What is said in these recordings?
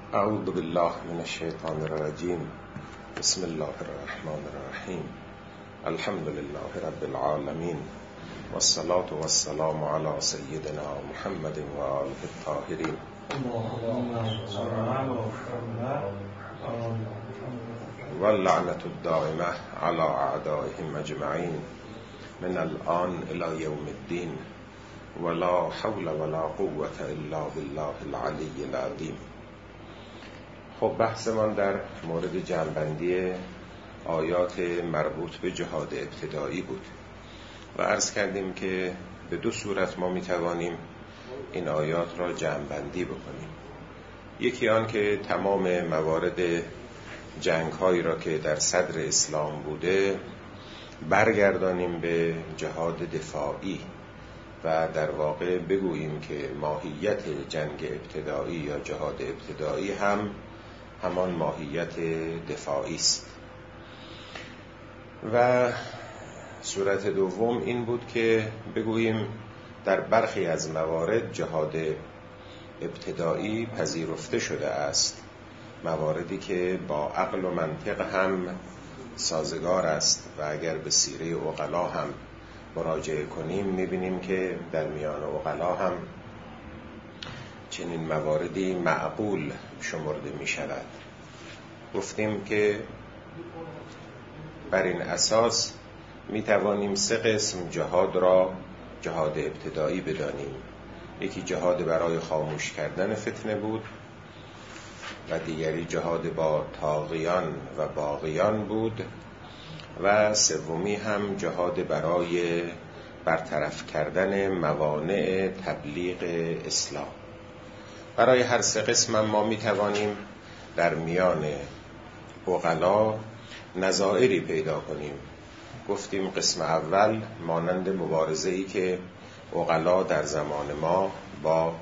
اعوذ بالله من الشیطان الرجیم. بسم الله الرحمن الرحیم. الحمد لله رب العالمین والصلاة والسلام علی سیدنا محمد و آله الطاهرین. واللعنة الدائمة على أعدائهم أجمعين من الآن إلى يوم الدين ولا حول ولا قوة إلا بالله العلي العظيم. خب بحثمان در مورد جمع‌بندی آیات مربوط به جهاد ابتدایی بود و عرض کردیم که به دو صورت ما میتوانیم این آیات را جمع‌بندی بکنیم. یکی آن که تمام موارد جنگ هایی را که در صدر اسلام بوده برگردانیم به جهاد دفاعی و در واقع بگوییم که ماهیت جنگ ابتدایی یا جهاد ابتدایی هم همان ماهیت دفاعی است. و صورت دوم این بود که بگوییم در برخی از موارد جهاد ابتدایی پذیرفته شده است، مواردی که با عقل و منطق هم سازگار است و اگر به سیره عقلا هم مراجعه کنیم میبینیم که در میان عقلا هم چنین مواردی معقول شمرده می شود. گفتیم که بر این اساس می توانیم سه قسم جهاد را جهاد ابتدایی بدانیم. یکی جهاد برای خاموش کردن فتنه بود و دیگری جهاد با طاغیان و باغیان بود و سومی هم جهاد برای برطرف کردن موانع تبلیغ اسلام. برای هر سه قسم ما می توانیم در میان عقلا نظائری پیدا کنیم. گفتیم قسم اول مانند مبارزه‌ای که عقلا در زمان ما با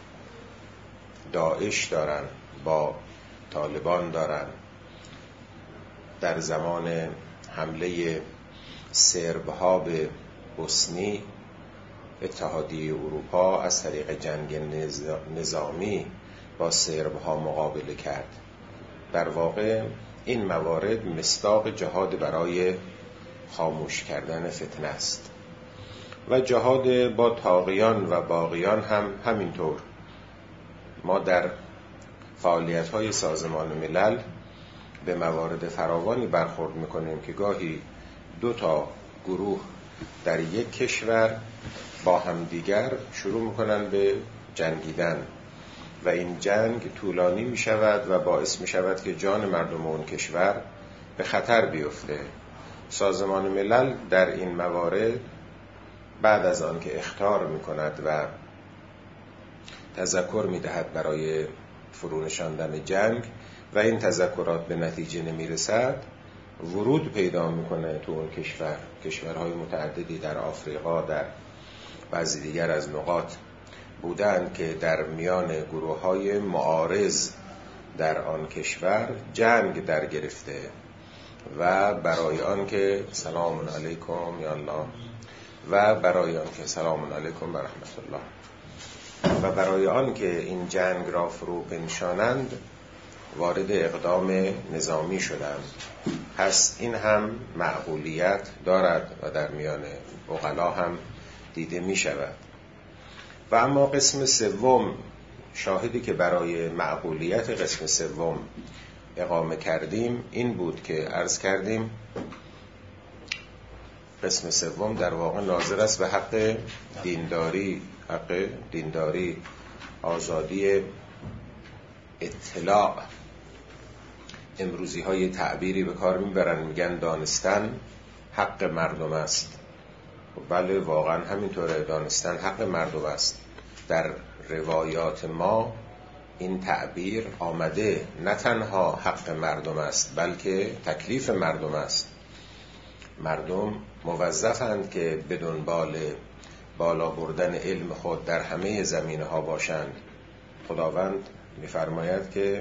داعش دارن، با طالبان دارن. در زمان حمله سرب‌ها به بوسنی اتحادیه اروپا از طریق جنگ نظامی با سرب‌ها مقابله کرد. در واقع این موارد مصداق جهاد برای خاموش کردن فتنه است و جهاد با طاغیان و باغیان هم همینطور. ما در فعالیت‌های سازمان ملل به موارد فراوانی برخورد می‌کنیم که گاهی دو تا گروه در یک کشور با هم دیگر شروع میکنن به جنگیدن و این جنگ طولانی میشود و باعث میشود که جان مردم اون کشور به خطر بیفته. سازمان ملل در این موارد بعد از آن که اخطار میکند و تذکر میدهد برای فرونشاندن جنگ و این تذکرات به نتیجه نمیرسد، ورود پیدا میکنه تو اون کشور. کشورهای متعددی در آفریقا، در بعضی دیگر از نقاط بودند که در میان گروه‌های معارض در آن کشور جنگ در گرفته و برای آن که سلام علیکم یا الله و برای آن که سلام علیکم و رحمت الله و برای آن که این جنگ را فرو بنشانند وارد اقدام نظامی شدند. پس این هم معقولیت دارد و در میان عقلا هم دیده می شود. و اما قسم سوم، شاهدی که برای معقولیت قسم سوم اقامه کردیم این بود که عرض کردیم قسم سوم در واقع ناظر است به حق دینداری، آزادی اطلاع. امروزی های تعبیری به کار میبرن، میگن دانستن حق مردم است. بله واقعا همینطوره، دانستن حق مردم است. در روایات ما این تعبیر آمده، نه تنها حق مردم است بلکه تکلیف مردم است. مردم موظفند که به دنبال بالا بردن علم خود در همه زمینه‌ها باشند. خداوند می‌فرماید که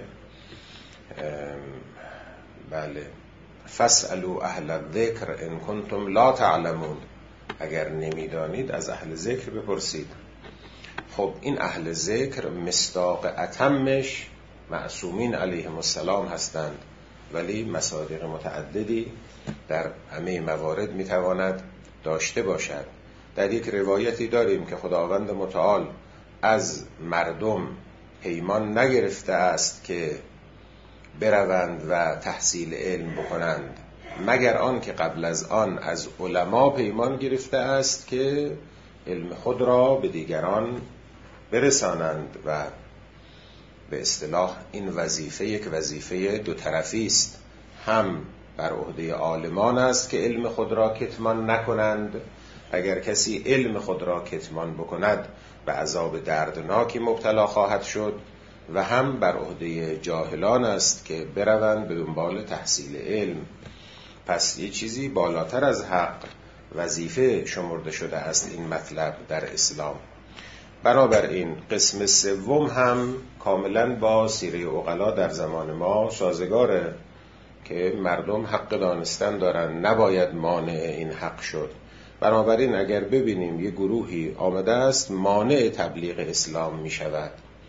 بله فاسألوا اهل الذکر ان کنتم لا تعلمون، اگر نمیدانید از اهل ذکر بپرسید. خب این اهل ذکر مصداق اتمش معصومین علیهم السلام هستند، ولی مصادیق متعددی در همه موارد میتواند داشته باشد. در یک روایتی داریم که خداوند متعال از مردم پیمان نگرفته است که بروند و تحصیل علم بکنند، مگر آن که قبل از آن از علما پیمان گرفته است که علم خود را به دیگران برسانند. و به اصطلاح این وظیفه یک وظیفه دو طرفی است، هم بر عهده عالمان است که علم خود را کتمان نکنند، اگر کسی علم خود را کتمان بکند به عذاب دردناکی مبتلا خواهد شد، و هم بر عهده جاهلان است که بروند به دنبال تحصیل علم. پس یه چیزی بالاتر از حق وظیفه شمرده شده است این مطلب در اسلام. بنابراین قسم سوم هم کاملا با سیره عقلا در زمان ما سازگاره که مردم حق دانستن دارن، نباید مانع این حق شد. بنابراین اگر ببینیم یه گروهی آمده است مانع تبلیغ اسلام می شود،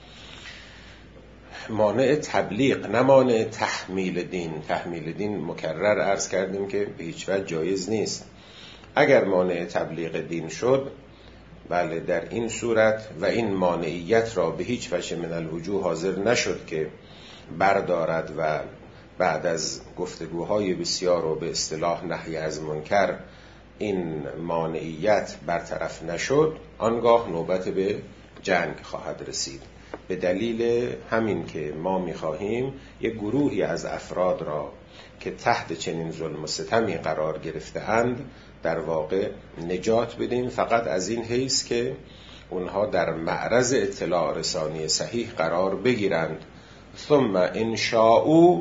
مانع تبلیغ نه مانع تحمیل دین. تحمیل دین مکرر عرض کردیم که به هیچ وجه جایز نیست. اگر مانع تبلیغ دین شد، بله در این صورت و این مانعیت را به هیچ وجه من الوجوه حاضر نشد که بردارد و بعد از گفتگوهای بسیار و به اصطلاح نهی از منکر این مانعیت برطرف نشد، آنگاه نوبت به جنگ خواهد رسید. به دلیل همین که ما می‌خواهیم یک گروهی از افراد را که تحت چنین ظلم و ستمی قرار گرفته‌اند در واقع نجات بدیم، فقط از این حیث که اونها در معرض اطلاع رسانی صحیح قرار بگیرند. ثم ان شاءوا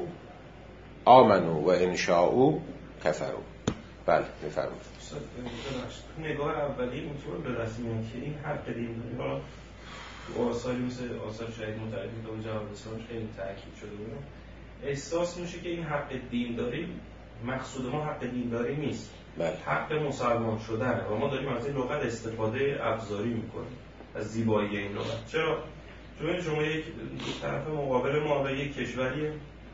آمنوا و ان شاءوا کفروا. بله می‌فرمایید. نگاه اولی اینطور به دست میاد که این حق دین را تو آثاری مثل آثار شهید متعدد و جواب اسلام خیلی تاکید شده بود. احساس میشه که این حق دینداری مقصود ما حق دینداری نیست، حق مسلمان شدنه و ما داریم از این لغت استفاده ابزاری میکنیم، از زیبایی این لغت. چرا؟ چون شما یک طرف مقابل ما یک کشوری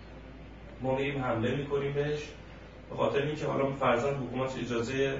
ما میریم حمله میکنیم بهش به خاطر اینکه حالا فرضاً حکومت اجازه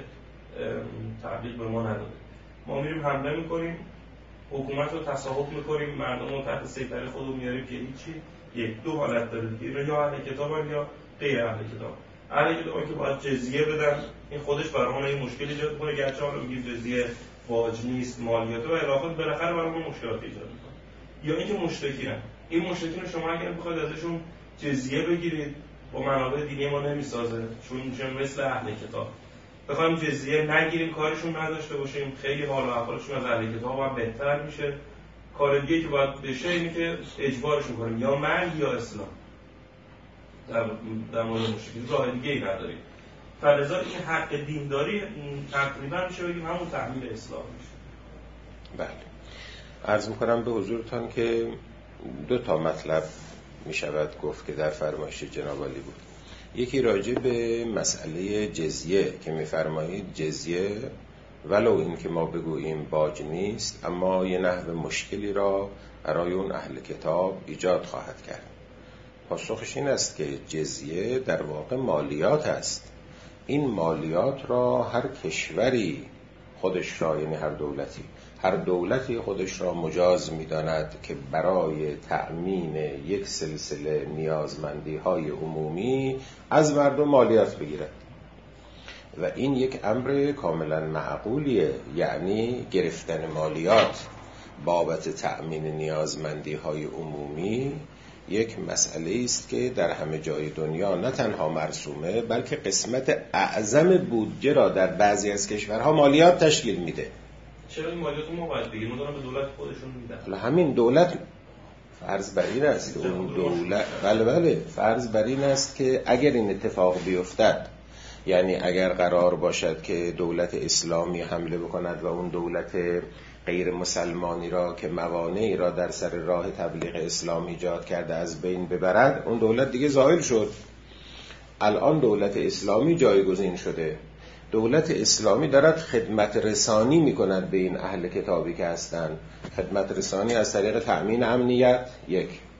تبلیغ به ما نداده، ما میریم حمله میکنیم، حکومت رو تصاحب میکنیم، مردم رو تحت سیطره خودمون میاریم که هیچی. یک دو حالت داره دیگه، یا اهل کتابن یا غیر اهل کتاب. اهل کتاب که باید جزیه بدن، این خودش برامون این مشکل ایجاد میکنه، گرچه حالا میگیم جزیه واجب نیست، مالیات و الی آخر، بالاخره برامون مشکلات ایجاد میکنه. یا اینکه مشرکین، این مشرکین شما اگر بخواید ازشون جزیه بگیرید با منابع دینی ما نمیسازه، چون مثل اهل کتاب بخوایم جزیه نگیریم، کارشون نداشته باشیم، خیلی حال و احوالشون از اهل کتاب هم بهتر میشه. کار دیگه که باید بشه اینه که اجبارشون کنیم، یا مرگ یا اسلام. در مورد مشرکین راه دیگه ای نداریم. فلذا این حق دینداری تقریبا میشه بگیم همون تحمیل اسلام میشه. بله. عرض میکنم به حضورتان که دو تا مطلب میشود گفت که در فرمایش جناب عالی بود. یکی راجع به مسئله جزیه که میفرمایید جزیه ولو این که ما بگوییم باج نیست، اما یه نحو مشکلی را برای اون اهل کتاب ایجاد خواهد کرد. پاسخش این است که جزیه در واقع مالیات است. این مالیات را هر کشوری خودش را، یعنی هر دولتی خودش را مجاز می‌داند که برای تأمین یک سلسله نیازمندی‌های عمومی از مردم مالیات بگیرد و این یک امر کاملا معقولیه. یعنی گرفتن مالیات بابت تأمین نیازمندی‌های عمومی یک مسئله است که در همه جای دنیا نه تنها مرسومه، بلکه قسمت اعظم بودجه را در بعضی از کشورها مالیات تشکیل میده. چرا این مالیات ما باید بگیریم؟ ما دارن به دولت خودشون میدن. همین دولت فرض بر این است، اون دولت بله فرض بر این است که اگر این اتفاق بیفتد، یعنی اگر قرار باشد که دولت اسلامی حمله بکند و اون دولت غیر مسلمانی را که موانعی را در سر راه تبلیغ اسلام ایجاد کرده از بین ببرد، اون دولت دیگه زائل شد. الان دولت اسلامی جایگزین شده. دولت اسلامی دارد خدمت رسانی میکند به این اهل کتابی که هستند. خدمت رسانی از طریق تأمین امنیت، یک.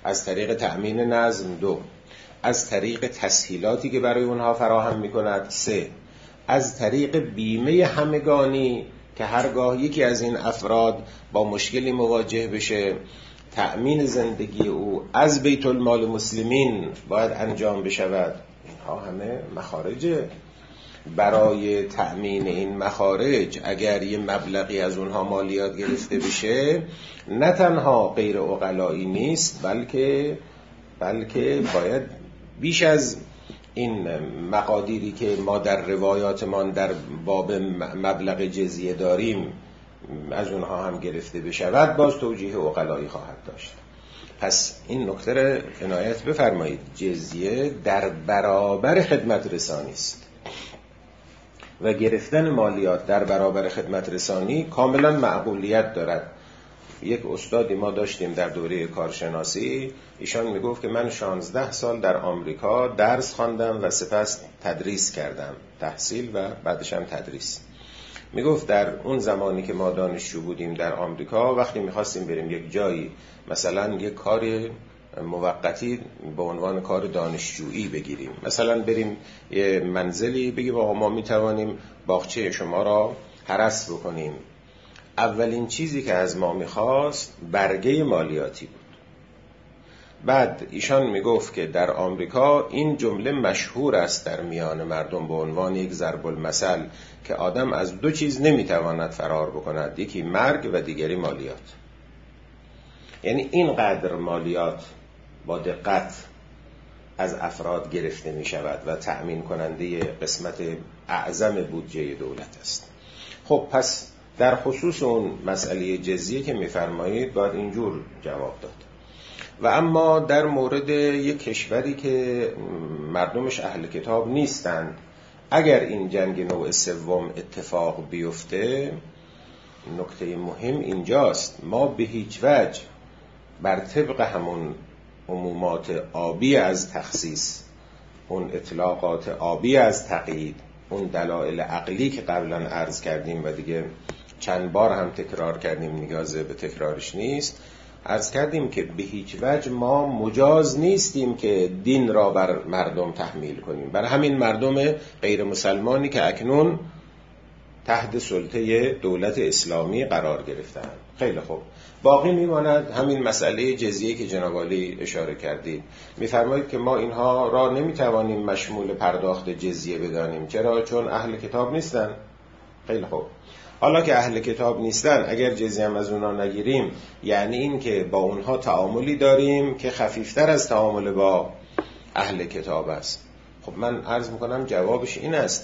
از طریق تأمین نظم 2، از طریق تسهیلاتی که برای اونها فراهم میکند 3، از طریق بیمه همگانی که هرگاه یکی از این افراد با مشکلی مواجه بشه تأمین زندگی او از بیت المال مسلمین باید انجام بشود. اینها همه مخارجه. برای تأمین این مخارج اگر یه مبلغی از اونها مالیات گرفته بشه نه تنها غیر عقلایی نیست بلکه باید بیش از این مقادیری که ما در روایاتمان در باب مبلغ جزیه داریم از اونها هم گرفته بشود، باز توجیه عقلایی خواهد داشت. پس این نکته را عنایت بفرمایید، جزیه در برابر خدمت رسانی است و گرفتن مالیات در برابر خدمت رسانی کاملا معقولیت دارد. یک استادی ما داشتیم در دوره کارشناسی، ایشان میگفت که من 16 سال در آمریکا درس خواندم و سپس تدریس کردم، تحصیل و بعدش هم تدریس. میگفت در اون زمانی که ما دانشجو بودیم در آمریکا، وقتی میخواستیم بریم یک جایی مثلا یک کار موقتی به عنوان کار دانشجویی بگیریم، مثلا بریم یه منزلی بگیم آقا ما میتوانیم باغچه شما را هرس بکنیم، اولین چیزی که از ما میخواست برگه مالیاتی بود. بعد ایشان میگفت که در آمریکا این جمله مشهور است در میان مردم به عنوان یک ضرب المثل که آدم از 2 چیز نمیتواند فرار بکند، یکی مرگ و دیگری مالیات. یعنی اینقدر مالیات با دقت از افراد گرفته می شود و تأمین کننده قسمت اعظم بودجه دولت است. خب پس در خصوص اون مسئله جزیه که می‌فرمایید باید اینجور جواب داد. و اما در مورد یک کشوری که مردمش اهل کتاب نیستند، اگر این جنگ نوع سوم اتفاق بیفته، نکته مهم اینجاست، ما به هیچ وجه بر طبق همون عمومات آبی از تخصیص، اون اطلاقات آبی از تقیید، اون دلایل عقلی که قبلا عرض کردیم و دیگه چند بار هم تکرار کردیم، نیازه به تکرارش نیست، عرض کردیم که به هیچ وجه ما مجاز نیستیم که دین را بر مردم تحمیل کنیم، بر همین مردم غیر مسلمانی که اکنون تحت سلطه دولت اسلامی قرار گرفتند. خیلی خوب، باقی میماند همین مسئله جزیه که جناب عالی اشاره کردید. میفرمایید که ما اینها را نمیتوانیم مشمول پرداخت جزیه بدانیم. چرا؟ چون اهل کتاب نیستن. خیلی خوب، حالا که اهل کتاب نیستن، اگر جزیه هم از اونها نگیریم یعنی این که با اونها تعاملی داریم که خفیفتر از تعامل با اهل کتاب است. خب من عرض میکنم جوابش این است،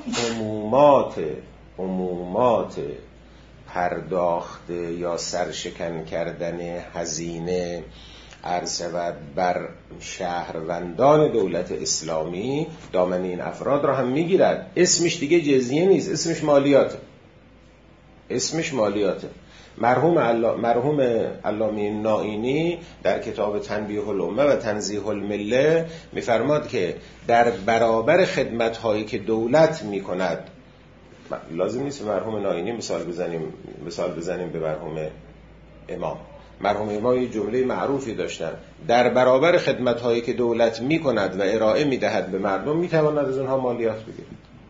عمومات پرداخت یا سرشکن کردن هزینه عرض شود بر شهروندان دولت اسلامی دامن این افراد را هم میگیرد. اسمش دیگه جزیه نیست، اسمش مالیاته. مرحوم علامه نائینی در کتاب تنبیه الامه و تنزیه المله میفرماد که در برابر خدمت‌هایی که دولت میکند، لازم نیست مرحوم نائینی مثال بزنیم به مرحوم امام یه جمله معروفی داشتن، در برابر خدمت‌هایی که دولت میکند و ارائه میدهد به مردم میتواند از اونها مالیات بگیرد.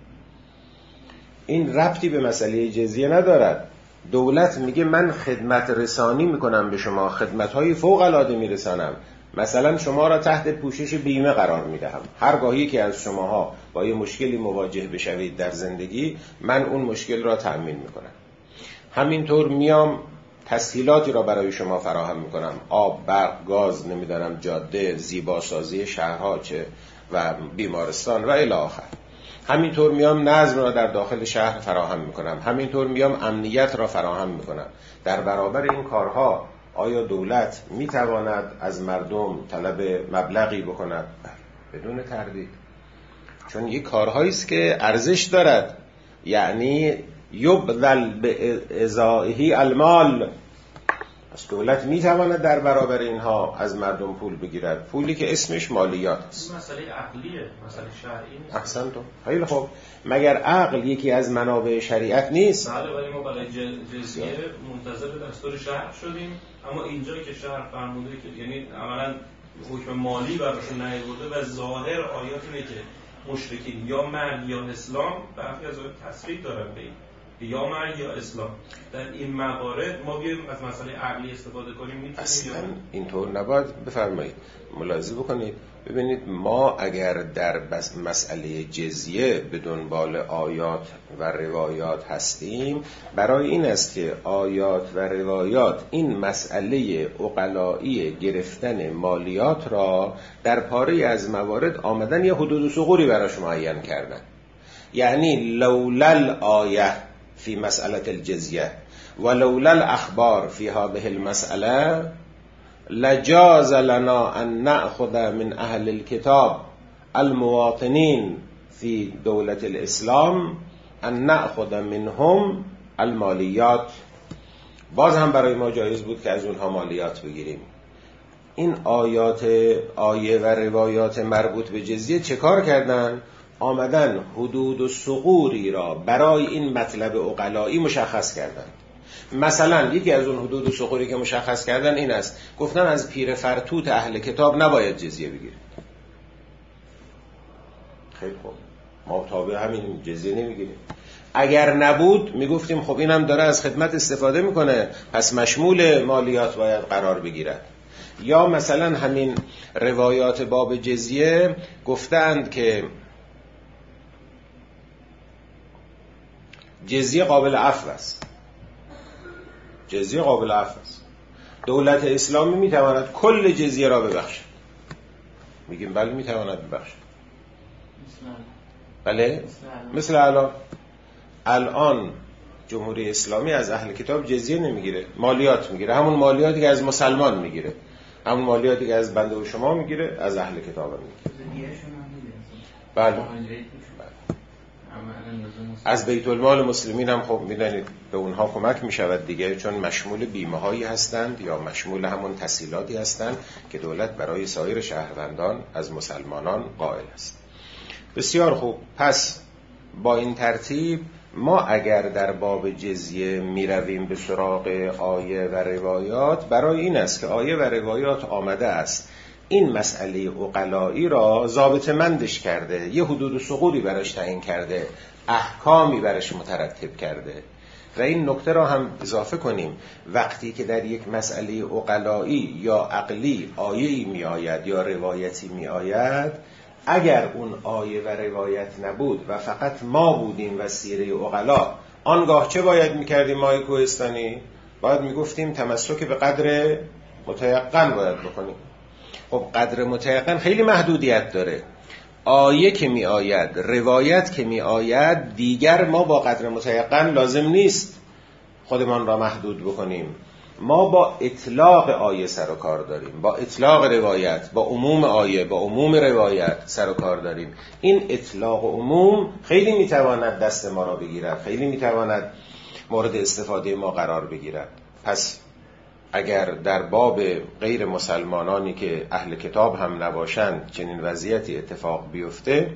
این ربطی به مسئله جزیه ندارد. دولت میگه من خدمت رسانی میکنم به شما، خدمت‌های فوق العاده میرسانم، مثلا شما را تحت پوشش بیمه قرار میدهم، هرگاهی که از شماها با یه مشکلی مواجه بشوید در زندگی من اون مشکل را تأمین میکنم. همینطور میام تسهیلاتی را برای شما فراهم میکنم، آب، برق، گاز، نمیدانم جاده، زیباسازی شهرها چه و بیمارستان و الی آخر. همینطور میام نظم را در داخل شهر فراهم میکنم، همینطور میام امنیت را فراهم میکنم. در برابر این کارها آیا دولت میتواند از مردم طلب مبلغی بکند؟ بدون تردید، چون یک کارهایی است که ارزش دارد، یعنی یبذل به ازائه المال. از دولت میتواند در برابر اینها از مردم پول بگیرد، پولی که اسمش مالیات است. این مسئله عقلیه، مسئله شرعی نیست. احسنتم. خیلی خوب، مگر عقل یکی از منابع شریعت نیست؟ بله، ولی ما برای جزیه منتظر دستور شهر شدیم اما اینجا که شرح فرموده که یعنی عملاً حکم مالی براشون نیاورده و ظاهر آیات اینه که مشرکین یا مرگ یا اسلام، برخی از آیات تصریح دارن به این یا مرگ یا اسلام. در این موارد ما بیایم از مسئله عقلی استفاده کنیم میتونیم اصلا اینطور نباید. بفرمایید ملاحظه بکنید، ببینید ما اگر در مسئله جزیه به دنبال آیات و روایات هستیم، برای این است که آیات و روایات این مسئله عقلایی گرفتن مالیات را در پاره از موارد آمدن یه حدود و ثغوری براش معین کردن. یعنی لولا الآیه فی مسئله الجزیه و لولا الاخبار فی هذه المسئله لجاز لنا ان نأخذ من اهل الكتاب المواطنین فی دولة الاسلام ان نأخذ منهم المالیات. باز هم برای ما جایز بود که از اونها مالیات بگیریم. این آیه و روایات مربوط به جزیه چه کار کردن؟ آمدن حدود و ثغوری را برای این مطلب عقلایی مشخص کردن. مثلا یکی از اون حدود و ثغوری که مشخص کردن این است، گفتن از پیر فرتوت اهل کتاب نباید جزیه بگیرید. خیلی خوب، ما تابع همین جزیه نمیگیریم. اگر نبود میگفتیم خب اینم داره از خدمت استفاده میکنه، پس مشمول مالیات باید قرار بگیرد. یا مثلا همین روایات باب جزیه گفتند که جزیه قابل عفو است. جزیه قابل عفو است. دولت اسلامی میتواند کل جزیه را ببخشد. میگیم بله میتواند ببخشد. بله؟ مثل الان جمهوری اسلامی از اهل کتاب جزیه نمیگیره، مالیات میگیره. همون مالیاتی که از مسلمان میگیره، همون مالیاتی که از بنده و شما میگیره، از اهل کتاب میگیره. بله. از بیت المال مسلمین هم خب میدونید به اونها کمک میشود دیگه، چون مشمول بیمه هایی هستند یا مشمول همون تسهیلاتی هستند که دولت برای سایر شهروندان از مسلمانان قائل است. بسیار خوب. پس با این ترتیب ما اگر در باب جزیه میرویم به سراغ آیه و روایات، برای این است که آیه و روایات آمده است این مسئله عقلایی را ضابطه‌مندش کرده، یه حدود و ثغوری براش تعیین کرده، احکامی براش مترتب کرده. و این نکته را هم اضافه کنیم، وقتی که در یک مسئله عقلایی یا عقلی آیه‌ای می آید یا روایتی می آید، اگر اون آیه و روایت نبود و فقط ما بودیم وسیله عقلا، آنگاه چه باید میکردیم ما کوهستانی؟ باید میگفتیم تمسک به قدر متیقن باید بکنیم. خب قدر متیقن خیلی محدودیت داره. آیه که می آید، روایت که می آید، دیگر ما با قدر متیقن لازم نیست خودمان را محدود بکنیم. ما با اطلاق آیه سر و کار داریم، با اطلاق روایت، با عموم آیه، با عموم روایت سر و کار داریم. این اطلاق و عموم خیلی میتواند دست ما را بگیرد، خیلی میتواند مورد استفاده ما قرار بگیرد. پس اگر در باب غیر مسلمانانی که اهل کتاب هم نباشند چنین وضعیتی اتفاق بیفته،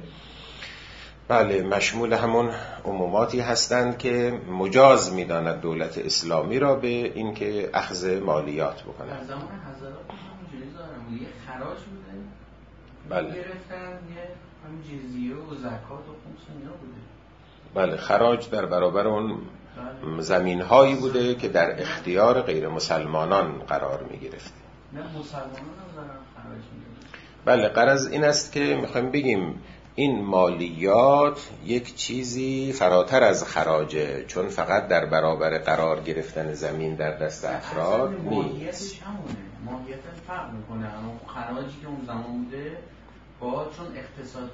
بله مشمول همون عموماتی هستند که مجاز می‌داند دولت اسلامی را به این که اخذ مالیات بکنه. در زمان حضرات همونجوری دارن، یه خراج بوده، بله گرفتن یه همون جزیه و زکات و خمس اینا بوده. بله خراج در برابر اون زمین‌هایی بوده که در اختیار غیر مسلمانان قرار می‌گرفت. نه مسلمانان هم دارن خراج می‌دن. بله غرض این است که می‌خوایم بگیم این مالیات یک چیزی فراتر از خراجه، چون فقط در برابر قرار گرفتن زمین در دست افراد نیست. ماهیتش همونه، ماهیت فرق میکنه. اما خراجی که اون زمان بوده با چون اقتصاد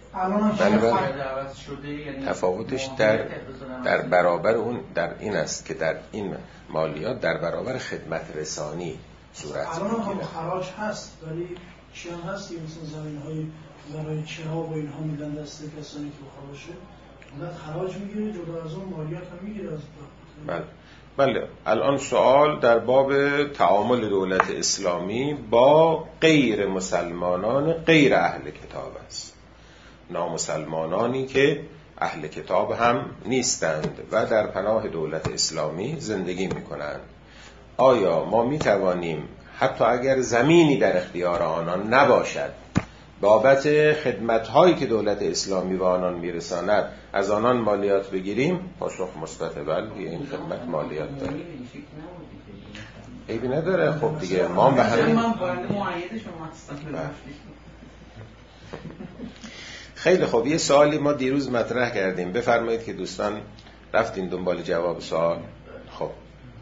بله شده، یعنی تفاوتش در برابر اون در این است که در این مالیات در برابر خدمت رسانی صورت میگیره. الان هم خراج هست، ولی چی هم هست مثلا زمین‌های برای چها و اینها میدن دست کسانی که خراجه، اونت خراج میگیره، جدا از اون مالیات هم میگیره از بله. بله الان سوال در باب تعامل دولت اسلامی با غیر مسلمانان غیر اهل کتاب است، نامسلمانانی که اهل کتاب هم نیستند و در پناه دولت اسلامی زندگی میکنند. آیا ما می توانیم حتی اگر زمینی در اختیار آنان نباشد بابت خدمت‌هایی که دولت اسلامی به آنان میرساند از آنان مالیات بگیریم؟ پاسخ مثبت بله، این خدمت مالیات داره. عیبی نداره. خب دیگه ما به همین خیلی خوب. یه سوالی ما دیروز مطرح کردیم، بفرمایید که دوستان رفتین دنبال جواب سوال. خب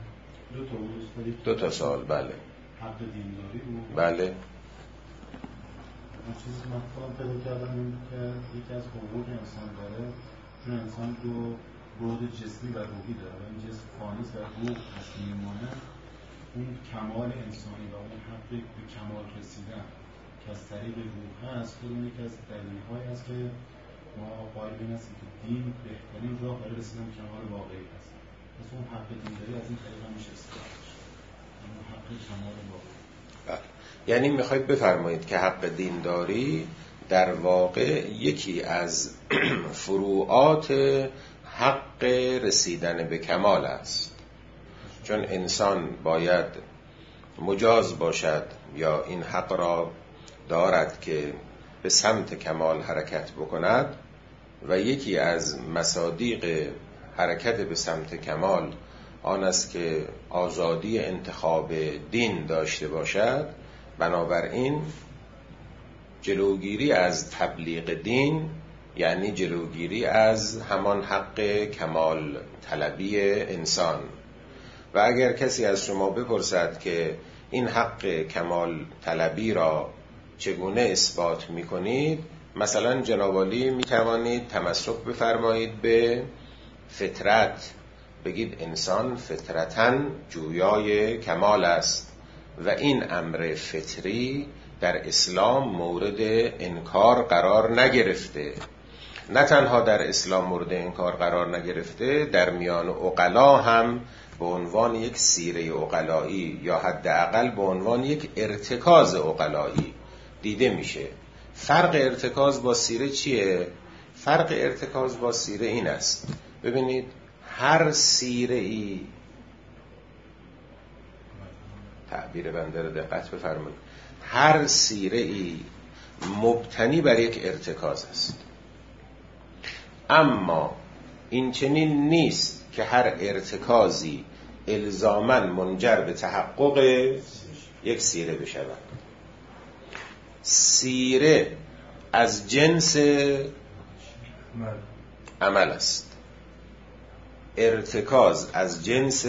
دو تا سوال. بله حق دینداری بود. بله اون چیزی که من خودم پیدا کردم این که یکی از حقوق انسان داره، چون انسان دو بعد جسمی و روحی داره و این جسم فانیست و روح هستی میمونه، اون کمال انسانی و اون حق به کمال رسیدن که از طریق روح هست، خودمون یکی از دلیل‌هایی هست که ما قائل به این هستیم که دین بهترین راه برای رسیدن به کمال واقعی هست. پس اون حق دینداری از این طریق هم میشه استفاده کرد، اون حق کمال واقعی. یعنی میخواید بفرمایید که حق دینداری در واقع یکی از فروعات حق رسیدن به کمال است، چون انسان باید مجاز باشد یا این حق را دارد که به سمت کمال حرکت بکند و یکی از مصادیق حرکت به سمت کمال آن است که آزادی انتخاب دین داشته باشد. بنابراین جلوگیری از تبلیغ دین یعنی جلوگیری از همان حق کمال طلبی انسان. و اگر کسی از شما بپرسد که این حق کمال طلبی را چگونه اثبات می‌کنید، مثلا جناب عالی می‌توانید تمسک بفرمایید به فطرت، بگید انسان فطرتاً جویای کمال است و این امر فطری در اسلام مورد انکار قرار نگرفته. نه تنها در اسلام مورد انکار قرار نگرفته، در میان عقلا هم به عنوان یک سیره عقلایی یا حداقل به عنوان یک ارتکاز عقلایی دیده میشه. فرق ارتکاز با سیره چیه؟ فرق ارتکاز با سیره این است، ببینید هر سیره ای، تعبیر بنده رو دقت بفرمایید، هر سیره ای مبتنی بر یک ارتکاز است، اما این چنین نیست که هر ارتکازی الزاماً منجر به تحقق یک سیره بشود. سیره از جنس عمل است، ارتکاز از جنس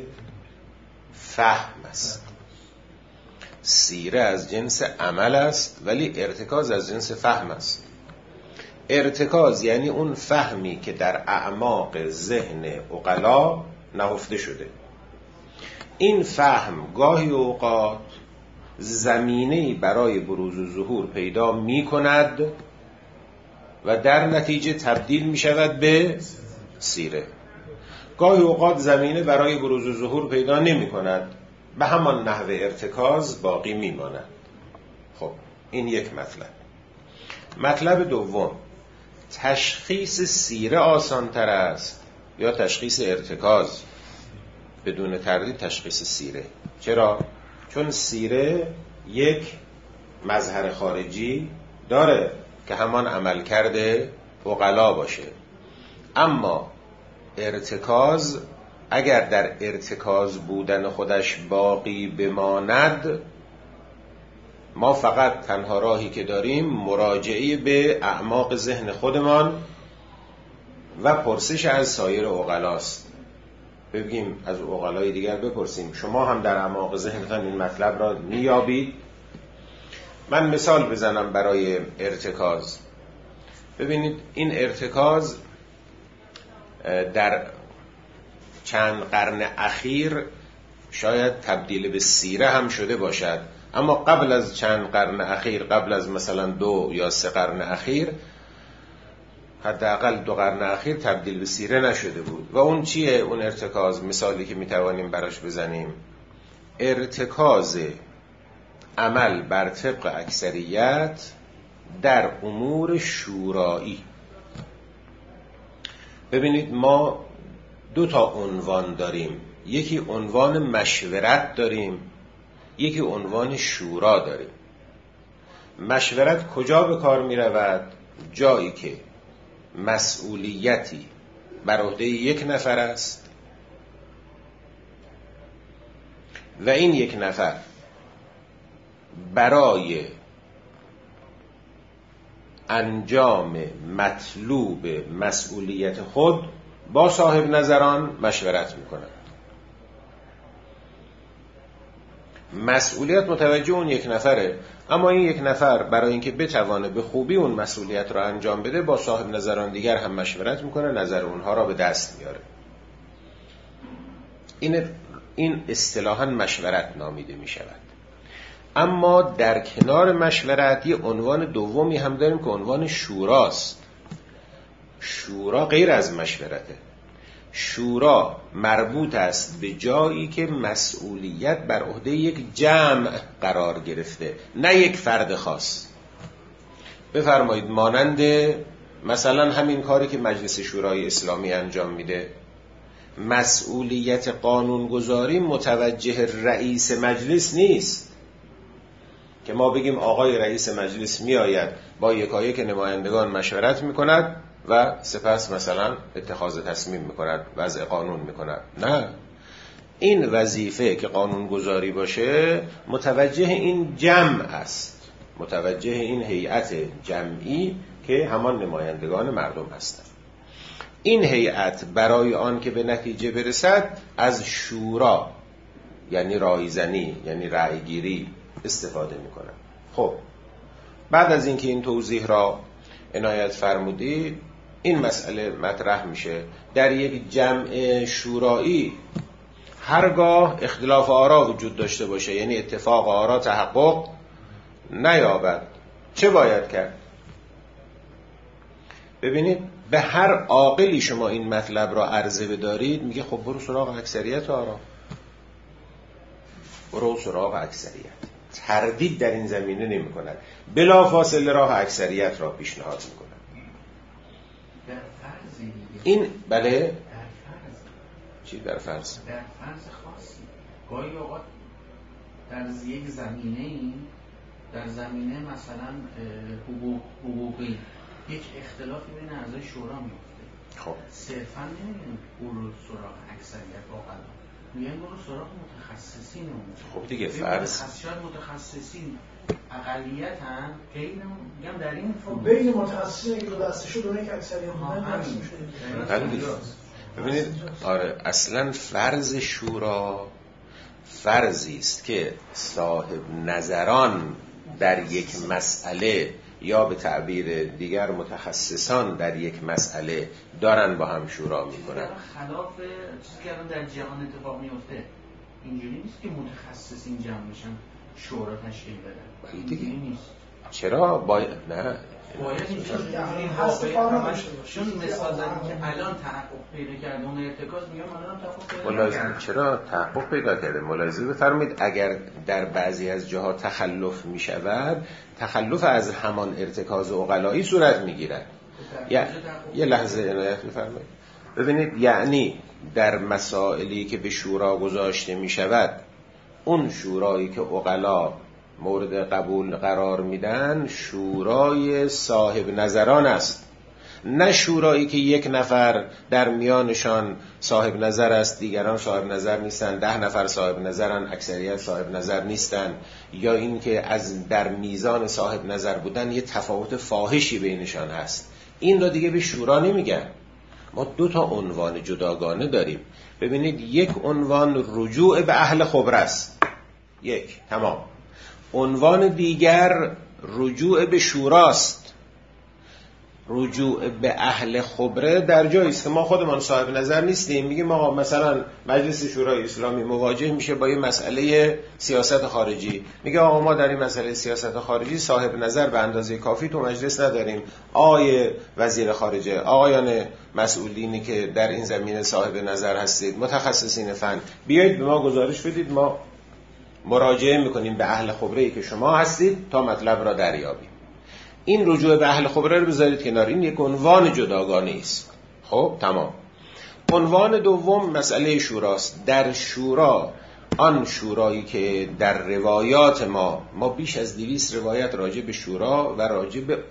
فهم است. سیره از جنس عمل است ولی ارتکاز از جنس فهم است. ارتکاز یعنی اون فهمی که در اعماق ذهن عقلا نهفته شده. این فهم گاهی اوقات زمینه‌ای برای بروز و ظهور پیدا می کند و در نتیجه تبدیل می شود به سیره. گاهی اوقات زمینه برای بروز و ظهور پیدا نمی کند، به همان نحو ارتکاز باقی می ماند. خب این یک مطلب. مطلب دوم، تشخیص سیره آسان تر است یا تشخیص ارتکاز؟ بدون تردید تشخیص سیره. چرا؟ چون سیره یک مظهر خارجی داره که همان عمل کرده عقلا باشه، اما ارتکاز اگر در ارتکاز بودن خودش باقی بماند، ما فقط تنها راهی که داریم مراجعه به اعماق ذهن خودمان و پرسش از سایر عقلاست. بگیم از عقلای دیگر بپرسیم شما هم در اعماق ذهنتان این مطلب را میابید؟ من مثال بزنم برای ارتکاز. ببینید این ارتکاز در چند قرن اخیر شاید تبدیل به سیره هم شده باشد، اما قبل از چند قرن اخیر، قبل از مثلا 2 یا 3 قرن اخیر، حداقل 2 قرن اخیر تبدیل به سیره نشده بود. و اون چیه اون ارتکاز؟ مثالی که میتوانیم براش بزنیم، ارتکاز عمل بر طبق اکثریت در امور شورایی. ببینید ما 2 تا عنوان داریم یکی عنوان مشورت داریم، یکی عنوان شورا داریم. مشورت کجا به کار می رود؟ جایی که مسئولیتی بر عهده یک نفر است و این یک نفر برای انجام مطلوب مسئولیت خود با صاحب نظران مشورت می کند. مسئولیت متوجه اون یک نفره، اما این یک نفر برای اینکه بتوانه به خوبی اون مسئولیت را انجام بده با صاحب نظران دیگر هم مشورت میکنه، نظر اونها را به دست میاره. این اصطلاحاً مشورت نامیده میشود. اما در کنار مشورت یه عنوان دومی هم داریم که عنوان شوراست. شورا غیر از مشورته. شورا مربوط است به جایی که مسئولیت بر عهده یک جمع قرار گرفته، نه یک فرد خاص. بفرمایید مانند مثلا همین کاری که مجلس شورای اسلامی انجام میده، مسئولیت قانونگذاری متوجه رئیس مجلس نیست که ما بگیم آقای رئیس مجلس میآید با یکایک نمایندگان مشورت میکند و سپس مثلا اتخاذ تصمیم میکند، وضع قانون میکند. نه، این وظیفه که قانونگذاری باشه متوجه این جمع است، متوجه این هیئت جمعی که همان نمایندگان مردم هستند. این هیئت برای آن که به نتیجه برسد از شورا یعنی رایزنی یعنی رأیگیری استفاده میکنند. خب بعد از اینکه این توضیح را عنایت فرمودید، این مسئله مطرح میشه در یک جمع شورایی هرگاه اختلاف آرا وجود داشته باشه، یعنی اتفاق آرا تحقق نیابد، چه باید کرد؟ ببینید به هر عاقلی شما این مطلب را عرضه بدارید میگه خب برو سراغ اکثریت آرا، برو سراغ اکثریت. تردید در این زمینه نمی کند، بلافاصله راه اکثریت را پیشنهاد می کند. در فرضی این بله در فرض چی در فرض؟ در فرض خاصی گاهی اوقات در یک زمینه در زمینه مثلا حقوقی یک اختلافی بین اعضای شورا میفته. خب صرفا نمیگن برو سراغ اکثریت واقعا، میگن برو سراغ متخصصین. خب دیگه فرض متخصصین اقلیت هم که اینو میگم در این بین متخصصین که دستشو دونه که اکثریت بودن ببینید آره اصلا فرض شورا فرضی است که صاحب نظران در یک مسئله یا به تعبیر دیگر متخصصان در یک مسئله دارن با هم شورا میکنن. خلاف چیزی که الان در جهان اتفاق میفته اینجوری نیست که متخصصین جمع میشن شورا تشکیل بدن. اینجوری نیست. چرا باید نه باید چون مثال زدیم که الان تحقق پیدا کرده اون ارتکاز میگم الان تحقق پیدا کرده. چرا تحقق پیدا کرده؟ ملاحظه بفرمایید اگر در بعضی از جاها تخلف میشود، تخلف از همان ارتکاز عقلایی صورت میگیرد. یه لحظه عنایت بفرمایید. ببینید یعنی در مسائلی که به شورا گذاشته میشود، اون شورایی که عقلا مورد قبول قرار میدن شورای صاحب نظران است، نه شورایی که یک نفر در میانشان صاحب نظر است دیگران صاحب نظر نیستن، 10 نفر صاحب نظرن اکثریت صاحب نظر نیستن، یا این که از در میزان صاحب نظر بودن یه تفاوت فاحشی بینشان هست. این را دیگه به شورا نمیگن. ما 2 عنوان جداگانه داریم. ببینید یک عنوان رجوع به اهل خبره است، یک تمام. عنوان دیگر رجوع به شوراست. رجوع به اهل خبره در جایی است که ما خودمان صاحب نظر نیستیم، میگیم آقا مثلا مجلس شورای اسلامی مواجه میشه با یه مسئله سیاست خارجی، میگه آقا ما در این مسئله سیاست خارجی صاحب نظر به اندازه کافی تو مجلس نداریم، آقای وزیر خارجه، آقایان مسئولینی که در این زمینه صاحب نظر هستید، متخصصین فن، بیایید به ما گزارش بدید، ما مراجعه میکنیم به اهل خبره‌ای که شما هستید تا مطلب را دریابیم. این رجوع به اهل خبره رو بذارید کنار، این یک عنوان جداگانه است. خب تمام. عنوان دوم مسئله شوراست. در شورا، آن شورایی که در روایات ما بیش از 200 روایت راجع به شورا و راجع به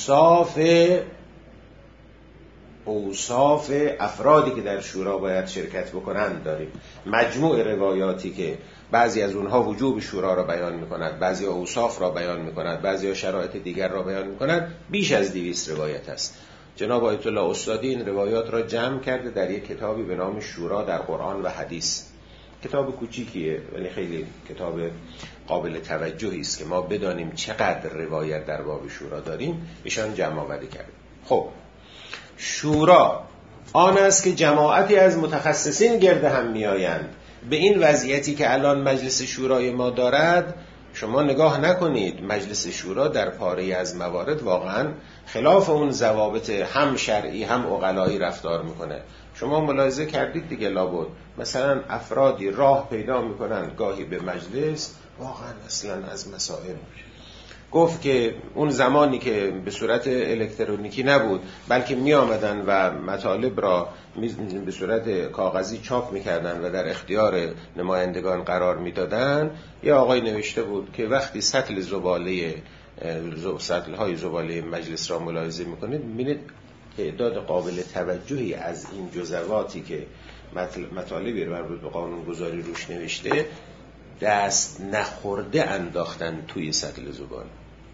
اوصاف افرادی که در شورا باید شرکت بکنند داریم. مجموع روایاتی که بعضی از اونها وجوب شورا را بیان می‌کند، بعضی اوصاف را بیان می‌کند، بعضی شرایط دیگر را بیان می‌کند، بیش از 200 روایت است. جناب آیت الله استادی این روایات را جمع کرده در یک کتابی به نام شورا در قرآن و حدیث. کتاب کوچیکیه ولی خیلی کتاب قابل توجهی است که ما بدانیم چقدر روایت در باب شورا داریم. ایشان جمع آوری کرده. خب شورا آن است که جماعتی از متخصصین گرد هم میآیند. به این وضعیتی که الان مجلس شورای ما دارد شما نگاه نکنید، مجلس شورا در پاره از موارد واقعا خلاف اون ضوابط هم شرعی هم عقلایی رفتار میکنه. شما ملاحظه کردید دیگه لابد مثلا افرادی راه پیدا میکنند گاهی به مجلس واقعا اصلا از مسائل. گفت که اون زمانی که به صورت الکترونیکی نبود بلکه می آمدن و مطالب را به صورت کاغذی چاپ میکردن و در اختیار نمایندگان قرار میدادن، یه آقای نوشته بود که وقتی سطل‌های زباله مجلس را ملاحظه میکنید میبینید تعداد قابل توجهی از این جزواتی که مطالبی مربوط به قانون گذاری روش نوشته دست نخورده انداختن توی سطل زباله،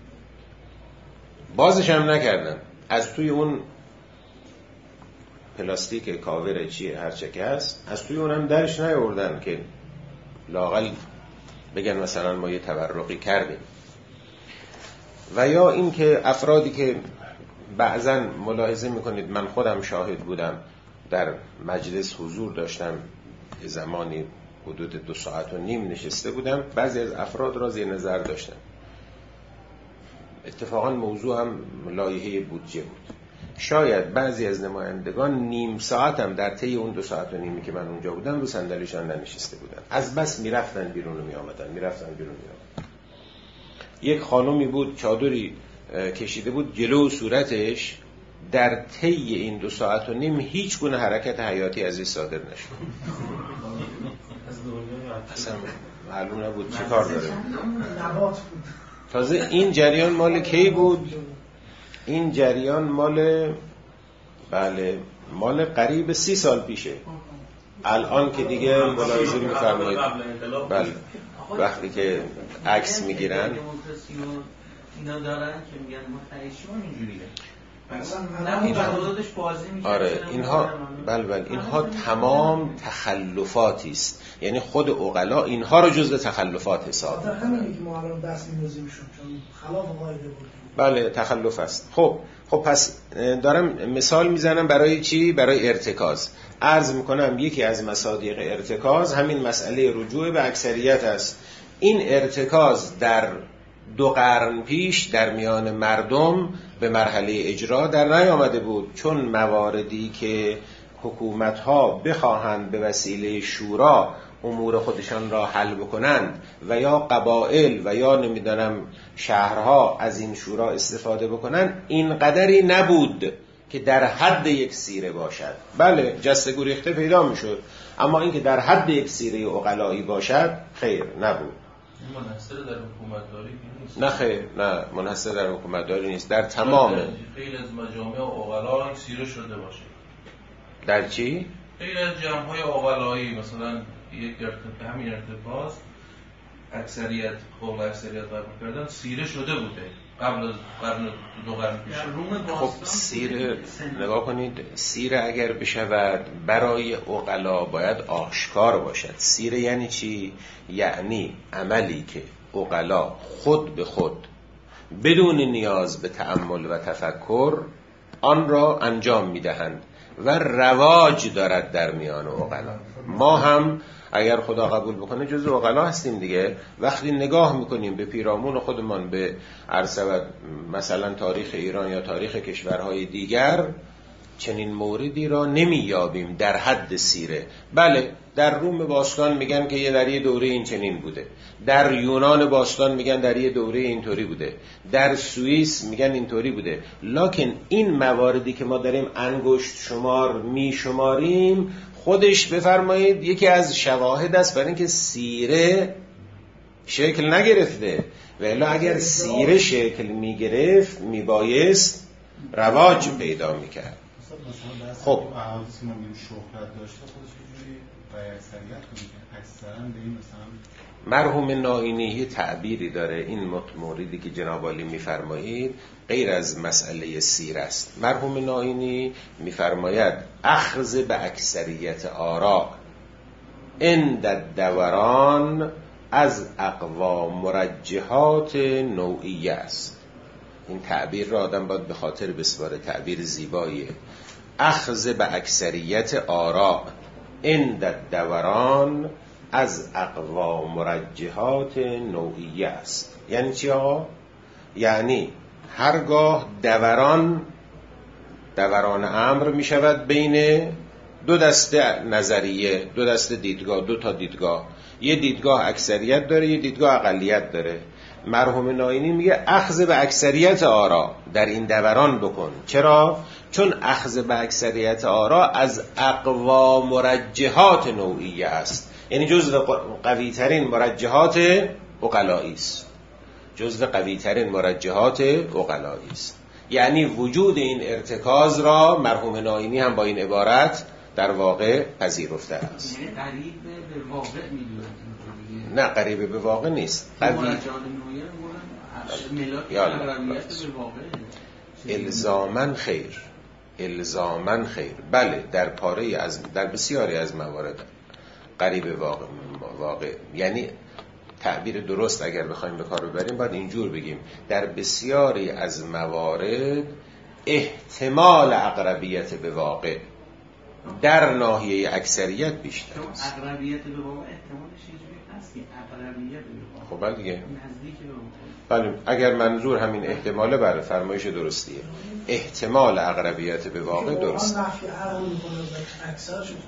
بازش هم نکردن. از توی اون پلاستیک کاور چیه هر چه که هست از توی اونم درش نیاوردن که لااقل بگن مثلا ما یه تبرقی کردیم. و یا این که افرادی که بعضا ملاحظه میکنید، من خودم شاهد بودم در مجلس حضور داشتم، زمانی حدود 2.5 ساعت نشسته بودم، بعضی از افراد را زیر نظر داشتم. اتفاقا موضوع هم لایحه بودجه بود. شاید بعضی از نمایندگان نیم ساعت هم در طی اون 2.5 ساعت که من اونجا بودم رو صندلیشان ننشسته بودن، از بس میرفتن بیرون و میآمدن. یک خانومی بود چادری کشیده بود جلو صورتش، در طی این 2.5 ساعت هیچ گونه حرکت حیاتی ازش صادر نشد. اصلا معلوم نبود چه کار داره. تازه این جریان مال کی بود؟ این جریان مال قریب 30 سال پیشه. الان که دیگه ملاحظه می‌فرمایید بله وقتی که عکس میگیرن اینا دارن که میگن ما تایشون اینجوریه. آره اینها اینها تمام تخلفاتی است. یعنی خود عقلا اینها رو جزء تخلفات حساب می‌کنن. همینه که ما الان دست می‌ندازیمشون چون خلاف قاعده بود. بله تخلف است. خب پس دارم مثال میزنم برای چی؟ برای ارتکاز. عرض میکنم یکی از مصادیق ارتکاز همین مسئله رجوع به اکثریت است. این ارتکاز در 2 قرن پیش در میان مردم به مرحله اجرا در نیامده بود، چون مواردی که حکومت‌ها بخواهند به وسیله شورا امور خودشان را حل بکنند و یا قبایل و یا نمیدانم شهرها از این شورا استفاده بکنند، این قدری نبود که در حد یک سیره باشد. بله جسته گریخته پیدا میشد، اما این که در حد یک سیره عقلایی باشد خیر نبود. منحصر در حکومتداری نیست. نه خیر، نه منحصر در حکومتداری نیست، در تمام خیلی از مجامع عقلا سیره شده باشه. در چی؟ خیلی از جمع‌های عقلایی مثلا یک همین ارتباط اکثریت قول اکثریت قبول کردن سیره شده بوده قبل از قرن 2 قرن پیش. خب سیره نگاه کنید، سیره اگر بشود برای عقلا باید آشکار باشد. سیره یعنی چی؟ یعنی عملی که عقلا خود به خود بدون نیاز به تأمل و تفکر آن را انجام میدهند و رواج دارد در میان عقلا. ما هم اگر خدا قبول بکنه جزء عقلا هستیم دیگه. وقتی نگاه میکنیم به پیرامون خودمان، به مثلا تاریخ ایران یا تاریخ کشورهای دیگر، چنین موردی را نمی‌یابیم در حد سیره. بله در روم باستان میگن که در یه دوره این چنین بوده، در یونان باستان میگن در یه دوره اینطوری بوده، در سوئیس میگن اینطوری بوده، لکن این مواردی که ما داریم انگشت شمار میشماریم خودش بفرمایید یکی از شواهد است برای اینکه سیره شکل نگرفته. و الا اگر سیره شکل میگرفت میبایست رواج پیدا میکرد. خب احادیثی ما میگیم شهرت داشته خودش یه جوری برای اکثریت میگه اکثرا به این مثلا مرحوم نائینی یه تعبیری داره، این موردی که جناب عالی میفرمایید غیر از مسئله سیر است. مرحوم نائینی میفرماید اخذ به اکثریت آراء عند الدوران از اقوا مرجحات نوعیه است. این تعبیر را آدم باید به خاطر بسپاره، تعبیر زیباییه. اخذ به اکثریت آراء عند الدوران از اقوا مرجحات نوعیه است. یعنی چی آقا؟ یعنی هرگاه دوران امر می شود بین دو دسته نظریه، دو دسته دیدگاه، دو تا دیدگاه. یه دیدگاه اکثریت داره، یه دیدگاه اقلیت داره. مرحوم نائینی میگه اخذ به اکثریت آرا در این دوران بکن. چرا؟ چون اخذ به اکثریت آرا از اقوا مرجحات نوعیه است، یعنی جزو قوی ترین مرجحات عقلایی است، جزو قوی ترین مرجحات عقلایی است. یعنی وجود این ارتکاز را مرحوم نائینی هم با این عبارت در واقع پذیرفته است. یعنی قریب به واقع میدونید؟ نه قریب به واقع نیست. الزامن خیر. بله در بسیاری از موارد قریب واقع، یعنی تعبیر درست اگر بخوایم به کار ببریم باید اینجور بگیم در بسیاری از موارد احتمال اقربیت به واقع در ناحیه اکثریت بیشتر است. اقربیت به واقع احتمالش اینجوری هست که اقربیت به خب واقع دیگه نزدیک به واقع. بله اگر منظور همین احتماله بله فرمایش درستیه. احتمال اقربیت به واقع درست. نفی عقل میکنه اکثر چطور؟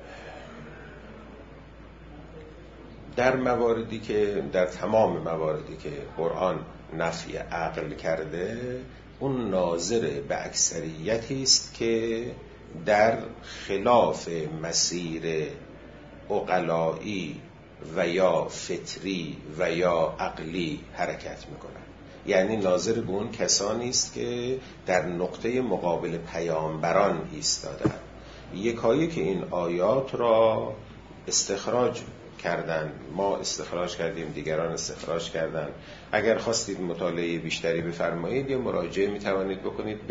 در مواردی که در تمام مواردی که قرآن نفی عقل کرده اون ناظر به اکثریتی است که در خلاف مسیر عقلایی و یا فطری و یا عقلی حرکت میکنن. یعنی ناظر به اون کسانی است که در نقطه مقابل پیامبران ایستادن. یکایی که این آیات را استخراج کردن، ما استخراج کردیم، دیگران استخراج کردن. اگر خواستید مطالعه بیشتری بفرمایید یا مراجعه میتوانید بکنید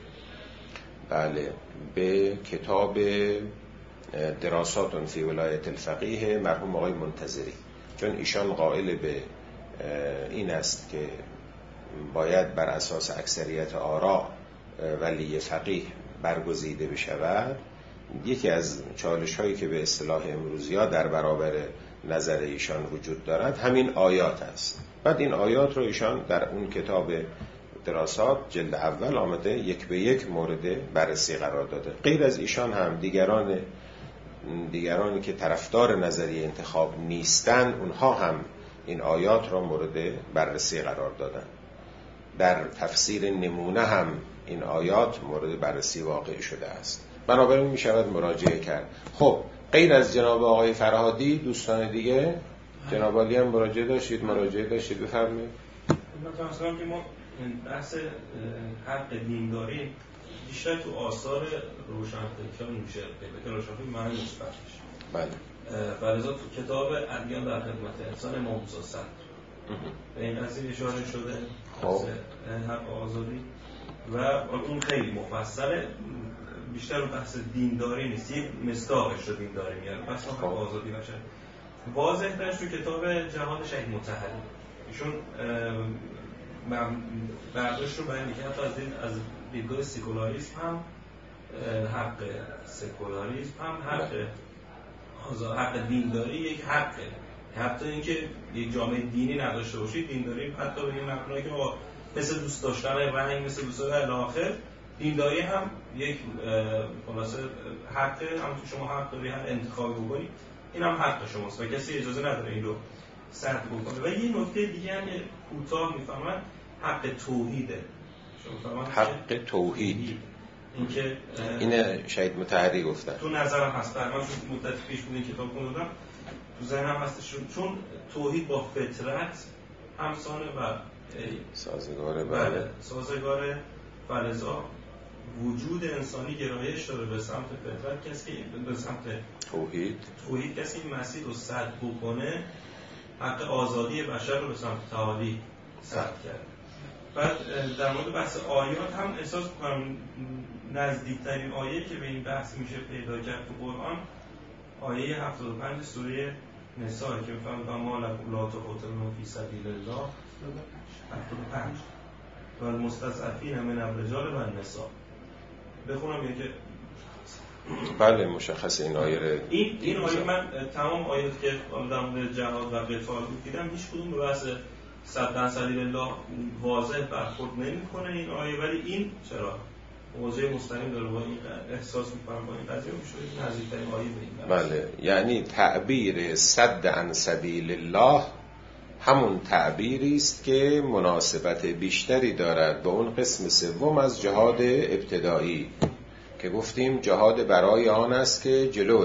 به کتاب دراسات فی ولایت الفقیه مرحوم آقای منتظری، چون ایشان قائل به این است که باید بر اساس اکثریت آراء ولی فقیه برگزیده بشود. یکی از چالش هایی که به اصطلاح امروزی در برابر نظر ایشان وجود دارد همین آیات است. بعد این آیات رو ایشان در اون کتاب دراسات جلد اول آمده یک به یک مورد بررسی قرار داده. غیر از ایشان هم دیگرانی که طرفدار نظریه انتخاب نیستند اونها هم این آیات را مورد بررسی قرار دادن. در تفسیر نمونه هم این آیات مورد بررسی واقع شده است. بنابراین می شود مراجعه کرد. خب غیر از جناب آقای فرهادی دوستان دیگه جناب علی هم مراجعه داشتید بفرمایید. مثلا که ما بحث حق دینداری بیشتر تو آثار روشنفکران میشه که روشنفکر معنی مثبتش. بله. فلذا تو کتاب ادیان در خدمت انسان امام موسی صدر به این قضیه اشاره شده. خب حق آزادی و اون خیلی مفصله، بیشتر رو بحث دینداری نیست، یک مصداقش رو دینداری میاره. پس حق آزادی باشه واضح ترش تو کتاب جهاد شهید مطهری ایشون برداشت رو بیان میکنه. حتی از دیدگاه سکولاریسم هم حق سکولاریسم هم حق دینداری یک حقه. حتی اینکه یک جامعه دینی نداشته باشید دینداری حتی به این معنی که مثل دوست داشتن رنگ، مثل دوست داشتن الاخر دینداری هم یک خلاصه حق، هم تو شما حق داری هر انتخابی بکنی، این هم حق شماست و کسی اجازه نداره این رو سرد بکنه. و یه نکته دیگه هم کوتاه میفهمن، حق توحیده. حق توحید اینکه اینه شهید مطهری گفتن، تو نظرم هست. من چون مدت پیش بود این کتاب خوندم تو ذهنم هستش، چون توحید با فطرت همسانه و سازگاره. بله سازگاره. فلذا وجود انسانی گرایش داره به سمت فطرت. کسی که به سمت توحید کسی این مسیر رو سد بکنه، حق آزادی بشر رو به سمت تعالی سد کرده. بعد در مورد بحث آیات هم احساس می‌کنم نزدیکترین آیه که به این بحث میشه پیدا کرد تو قرآن آیه 75 سوره نساء که میفهمم ما لکم لا تقاتلون فی سبیل الله 75 و المستضعفین من الرجال و النساء. بخونم یا که بله مشخصه این آیه رو این آیه من تمام آیات که در مورد جهاد و قتال بود دیدم هیچ کدوم به بحث صدن سبیل الله واضح برخورد نمی‌کنه این آیه، ولی این چرا موضوع مستقیم داره با این احساس می‌کنم با این قضیه میشه نزدیکترین آیه به این. بله یعنی تعبیر صد عن سبیل الله همون تعبیری است که مناسبت بیشتری دارد با اون قسم سوم از جهاد ابتدایی که گفتیم جهاد برای آن است که جلو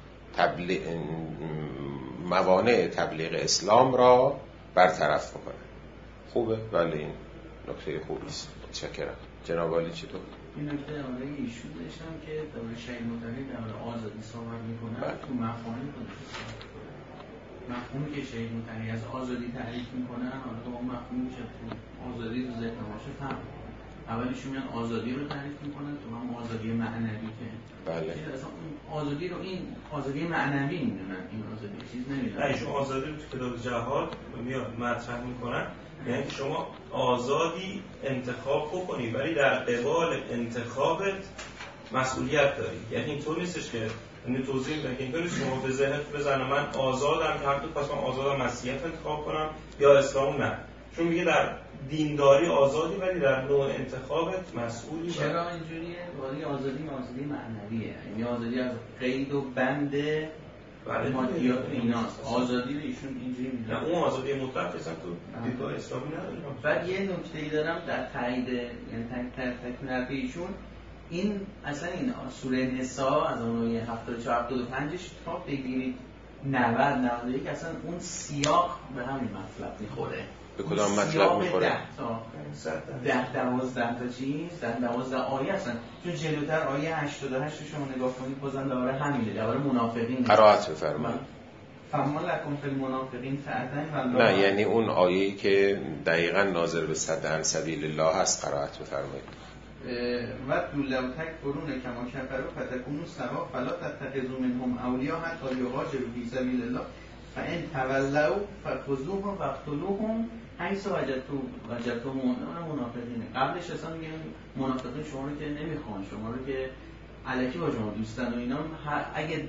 موانع تبلیغ اسلام را برطرف میکنه. خوبه؟ بله این نکته خوبی است. متشکرم. جناب عالی چطور؟ این نکته آره ایشون داشتم که در شهید مطهری در آزادی صحبت میکنه تو مفاهیم مفهومی که شهید مطهری از آزادی تعریف میکنن، حالا تو اون مفهومی که آزادی رو ذهن باشه فهم. اولیشون میان آزادی رو تعریف میکنن، تو هم آزادی معنوی که بله اصلا آزادی رو این آزادی معنوی میدونن، این آزادی چیز نمیدونن. ایشون آزادی رو تو کتاب جهاد میاد مطرح میکنن، یعنی که شما آزادی انتخاب بکنی ولی در قبال انتخابت مسئولیت داری. یعنی اینطور نیستش که این توضیح میدن که اینطور نیست شما به ذهنت بزنه من آزادم که همطور پس من آزادم مسیحیت انتخاب کنم یا اسلام، نه. چون میگه در دینداری آزادی ولی در نوع انتخابت مسئولی. چرا اینجوریه؟ ولی آزادی معنویه، یعنی آزادی از قید و بند مادیات ایناست. آزادی رو ایشون اینجوری میدونن. نه اون آزادی مطلق اصلا تو دیدگاه اسلامی نداره. بعد یه نکته‌ای دارم در تایید، یعنی تکمیل ایشون، این اصلا این سوره نساء از اون 74 75 تا بگیرید 90 91 اصلا اون سیاق به همین مطلب میخوره. به کدام مطلب میخوره؟ 10 12 تا چیز 12 آیه هستن. چون جلوتر آیه 88 شما نگاه کنید بازم داره همینه، درباره منافقین قرائت بفرمایید. فما لکم فی المنافقین فئتین. نه یعنی اون آیه‌ای که دقیقاً ناظر به صد عن سبیل الله هست قرائت بفرمایید. و دولو تکفرون کما کفروا فتکونوا سواء فلا تتخذوا منهم اولیاء حتی یهاجروا فی سبیل الله فان تولوا فخذوهم واقتلوهم حیث وجدتموهم. منافقین قبلش اصلا میگن منافقین شما رو که نمیخوان، شما رو که الکی با شما دوستن و اینا، اگه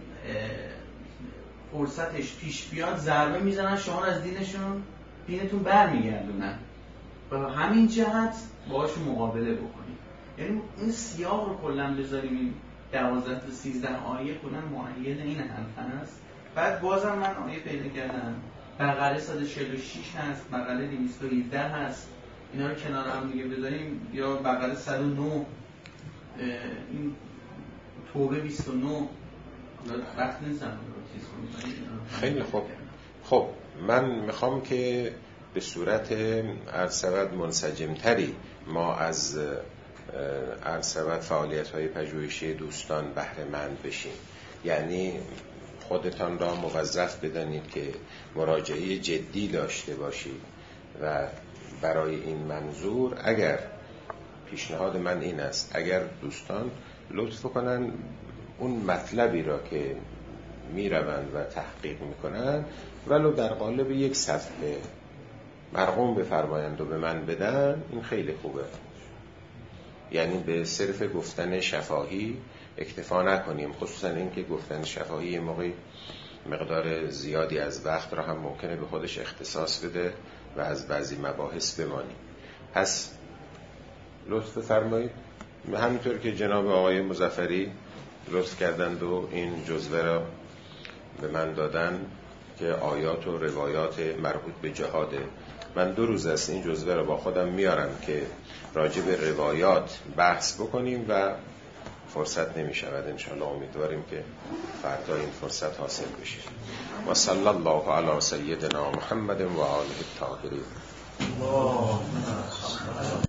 فرصتش پیش بیاد ضربه میزنن شما از دینتون برمیگردونن و همین جهت باهاشون مقابله بکنید. یعنی این سیاق رو کلا بذاریم این 12 تا 13 آیه کلا معین این حرف هست. بعد بازم من آیه پیدا کردم بقره 146 هست، بقره 217 هست، اینا رو کنار هم دیگه بذاریم، یا بقره 109 این توبه 29 وقت نیستم چیز کنیم. خیلی خوب. خب من میخوام که به صورت عرض منسجمتری ما از فعالیت‌های پژوهشی دوستان بهره مند بشیم. یعنی خودتان را موظف بدانید که مراجعه جدی داشته باشید و برای این منظور اگر پیشنهاد من این است اگر دوستان لطف کنن اون مطلبی را که میروند و تحقیق میکنن ولو در قالب یک صفحه مرقوم بفرمایند و به من بدن، این خیلی خوبه. یعنی به صرف گفتن شفاهی اکتفا نکنیم، خصوصا اینکه گفتن شفاهی موقعی مقدار زیادی از وقت را هم ممکنه به خودش اختصاص بده و از بعضی مباحث بمانیم. پس لطف فرمایید همینطور که جناب آقای مظفری لطف کردند و این جزوه را به من دادن که آیات و روایات مربوط به جهاده. من 2 روز است این جزوه را با خودم میارم که راجع به روایات بحث بکنیم و فرصت نمی شود. انشاءالله امیدواریم که فردا این فرصت حاصل بشه. و صلی الله علی سیدنا محمد و آله الطاهرین.